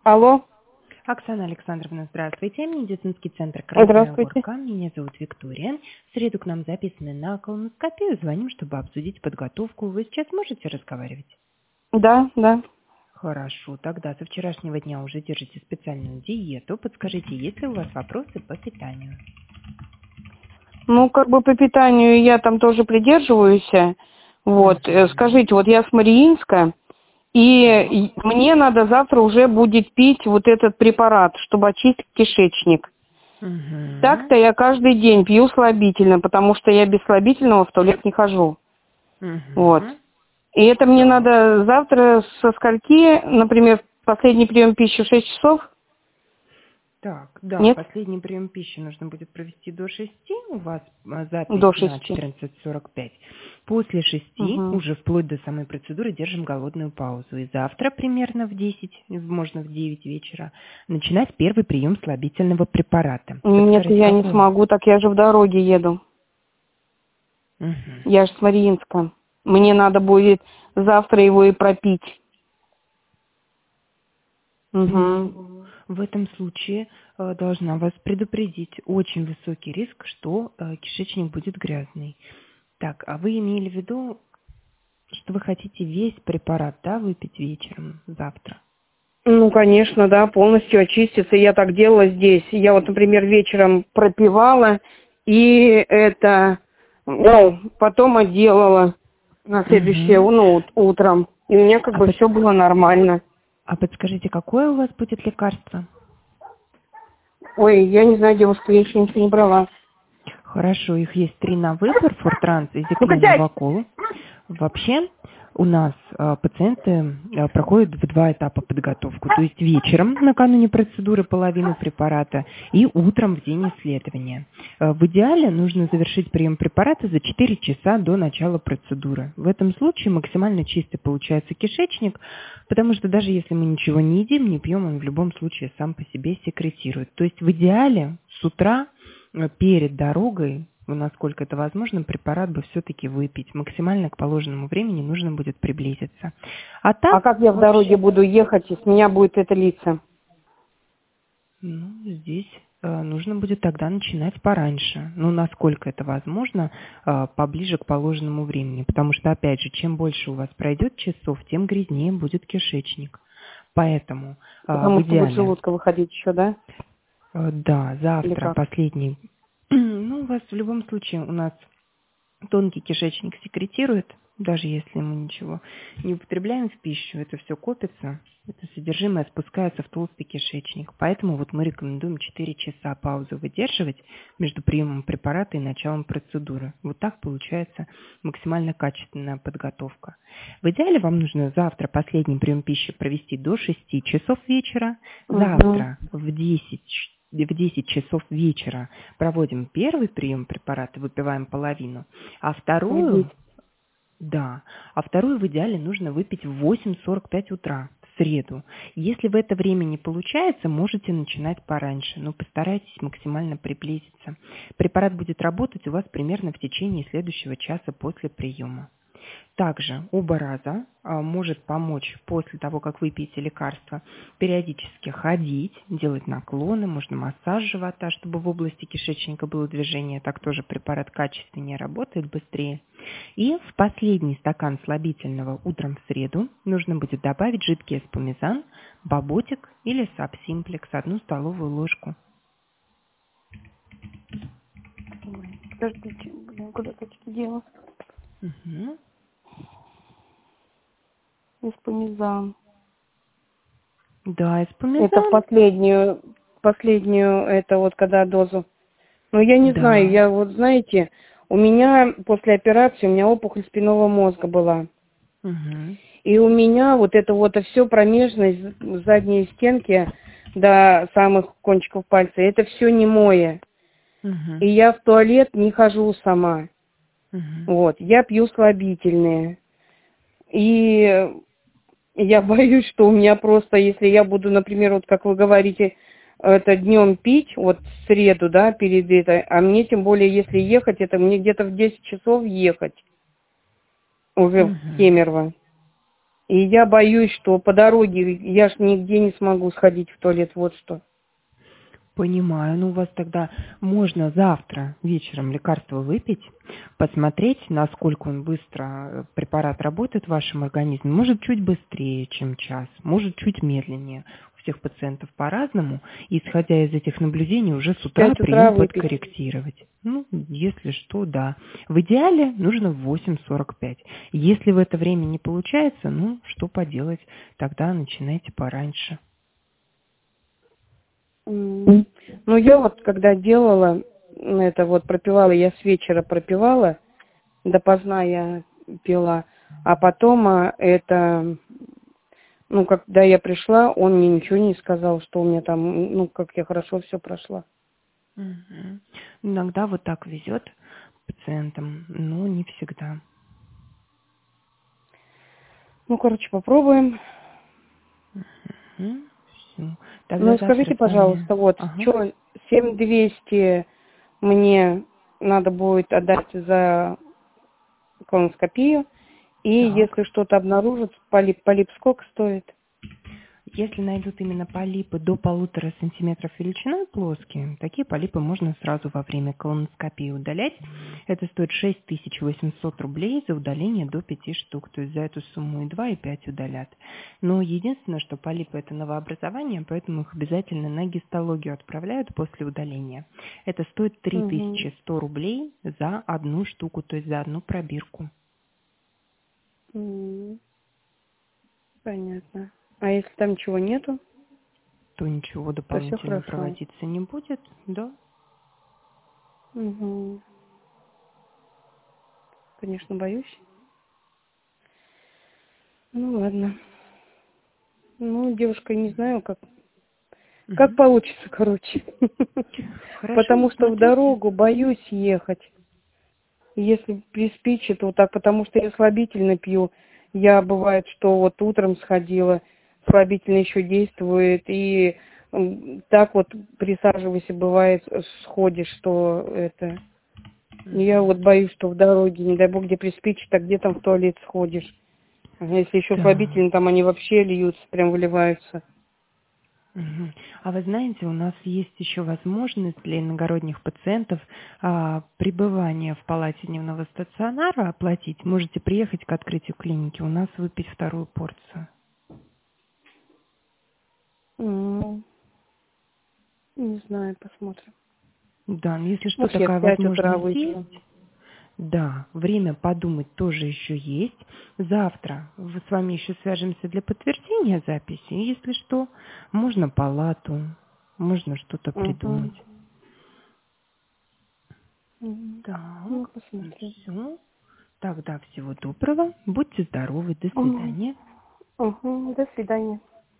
Алло. Оксана Александровна, здравствуйте. Медицинский центр «Красная Горка». Меня зовут Виктория. В среду к нам записаны на колоноскопию. Звоним, чтобы обсудить подготовку. Вы сейчас можете разговаривать? Да. Хорошо. Тогда со вчерашнего дня уже держите специальную диету. Подскажите, есть ли у вас вопросы по питанию? Ну, как бы по питанию я там тоже придерживаюсь. Вот. Скажите, вот я с Мариинска, и мне надо завтра уже будет пить вот этот препарат, чтобы очистить кишечник. Так-то я каждый день пью слабительно, потому что я без слабительного в туалет не хожу. Вот. И это мне надо завтра со скольки, например, последний прием пищи в 6 часов? Так, да, Нет? последний прием пищи нужно будет провести до 6, у вас запись До на 6. 14:45. После 6, уже вплоть до самой процедуры, держим голодную паузу. И завтра примерно в 10, можно в 9 вечера, начинать первый прием слабительного препарата. Нет, Подскажите, я не какой? смогу, так я же в дороге еду. Я же с Мариинска. Мне надо будет завтра его и пропить. В этом случае должна вас предупредить очень высокий риск, что кишечник будет грязный. Так, а вы имели в виду, что вы хотите весь препарат, да, выпить вечером, завтра? Ну, конечно, да, полностью очиститься. Я так делала здесь. Я вот, например, вечером пропивала и потом отделала на следующее, утром. И у меня как бы все было нормально. А подскажите, какое у вас будет лекарство? Ой, я не знаю, девушка, я еще ничего не брала. Хорошо, их есть 3 на выбор: Фортранс, Изиклин, Новокол. Вообще у нас пациенты проходят в 2 этапа подготовку. То есть вечером, накануне процедуры, половину препарата, и утром в день исследования. В идеале нужно завершить прием препарата за 4 часа до начала процедуры. В этом случае максимально чистый получается кишечник, потому что даже если мы ничего не едим, не пьем, он в любом случае сам по себе секретирует. То есть в идеале с утра перед дорогой, насколько это возможно, препарат бы все-таки выпить. Максимально к положенному времени нужно будет приблизиться. А как я в дороге буду ехать, и с меня будет это литься? Здесь нужно будет тогда начинать пораньше. Насколько это возможно, поближе к положенному времени. Потому что, опять же, чем больше у вас пройдет часов, тем грязнее будет кишечник. Поэтому Потому в идеале... что будет желудка выходить еще, да? Да, завтра последний. У вас в любом случае у нас тонкий кишечник секретирует, даже если мы ничего не употребляем в пищу, это все копится, это содержимое спускается в толстый кишечник. Поэтому мы рекомендуем 4 часа паузу выдерживать между приемом препарата и началом процедуры. Вот так получается максимально качественная подготовка. В идеале вам нужно завтра последний прием пищи провести до 6 часов вечера, завтра в 10 часов вечера проводим первый прием препарата, выпиваем половину, а вторую в идеале нужно выпить в 8:45 утра, в среду. Если в это время не получается, можете начинать пораньше, но постарайтесь максимально приблизиться. Препарат будет работать у вас примерно в течение следующего часа после приема. Также оба раза может помочь после того, как выпьете лекарство, периодически ходить, делать наклоны, можно массаж живота, чтобы в области кишечника было движение, так тоже препарат качественнее работает, быстрее. И в последний стакан слабительного утром в среду нужно будет добавить жидкий эспумизан, Боботик или Сабсимплекс, 1 столовую ложку. Подождите, куда это дело? Эспумизан. Да, эспумизан. Это последнюю, это вот когда дозу. Я не знаю, знаете, у меня после операции, у меня опухоль спинного мозга была. И у меня это все промежность, задние стенки до самых кончиков пальца, это все немое. И я в туалет не хожу сама. Я пью слабительные. И я боюсь, что у меня просто, если я буду, например, как вы говорите, это днем пить, в среду, да, перед этой, а мне тем более, если ехать, это мне где-то в 10 часов ехать уже в Кемерово. И я боюсь, что по дороге я ж нигде не смогу сходить в туалет, вот что. Понимаю, ну у вас тогда можно завтра вечером лекарство выпить, посмотреть, насколько он быстро препарат работает в вашем организме. Может чуть быстрее, чем час, может чуть медленнее. У всех пациентов по-разному. И исходя из этих наблюдений уже с утра 5 утра прием выпить. подкорректировать. Ну, если что, да. В идеале нужно в 8:45. Если в это время не получается, ну, что поделать, тогда начинайте пораньше. Ну, я вот когда делала, это вот пропивала, я с вечера пропивала, допоздна я пила, а потом это, ну, когда я пришла, он мне ничего не сказал, что у меня там, ну, как я хорошо все прошла. Мгм. Иногда вот так везет пациентам, но не всегда. Ну, короче, попробуем. Все. Тогда Ну, и завтра скажите, с вами. пожалуйста, вот, Ага. что 7200 мне надо будет отдать за колоноскопию, и Так. если что-то обнаружат, полип сколько стоит? Если найдут именно полипы до 1,5 сантиметров величиной плоские, такие полипы можно сразу во время колоноскопии удалять. Это стоит 6800 рублей за удаление до 5 штук. То есть за эту сумму и 2, и 5 удалят. Но единственное, что полипы это новообразование, поэтому их обязательно на гистологию отправляют после удаления. Это стоит 3100 рублей за одну штуку, то есть за одну пробирку. Понятно. А если там чего нету, То ничего то все дополнительно хорошо. проводиться не будет, да? Угу. Конечно, боюсь. Ну, ладно. Ну, девушка, не знаю, как получится, короче. Хорошо, ну Потому что в смотрите. дорогу боюсь ехать. Если приспичит, вот так, потому что я слабительно пью. Я, бывает, что вот утром сходила, слабительно еще действует, и так вот присаживайся, бывает, сходишь, что это... Я вот боюсь, что в дороге, не дай бог, где приспичит, а где там в туалет сходишь. А если еще Да. слабительные, там они вообще льются, прям выливаются. Мгм. А вы знаете, у нас есть еще возможность для иногородних пациентов пребывание в палате дневного стационара оплатить. Можете приехать к открытию клиники, у нас выпить вторую порцию. Не знаю, посмотрим. Да, но если что, Может, я в такая 5 утра возможность есть. выпью. Да, время подумать тоже еще есть. Завтра с вами еще свяжемся для подтверждения записи. И если что, можно палату, можно что-то Угу. придумать. Так, Ну, посмотрим. все. Тогда всего доброго. Будьте здоровы. До свидания. Угу. До свидания.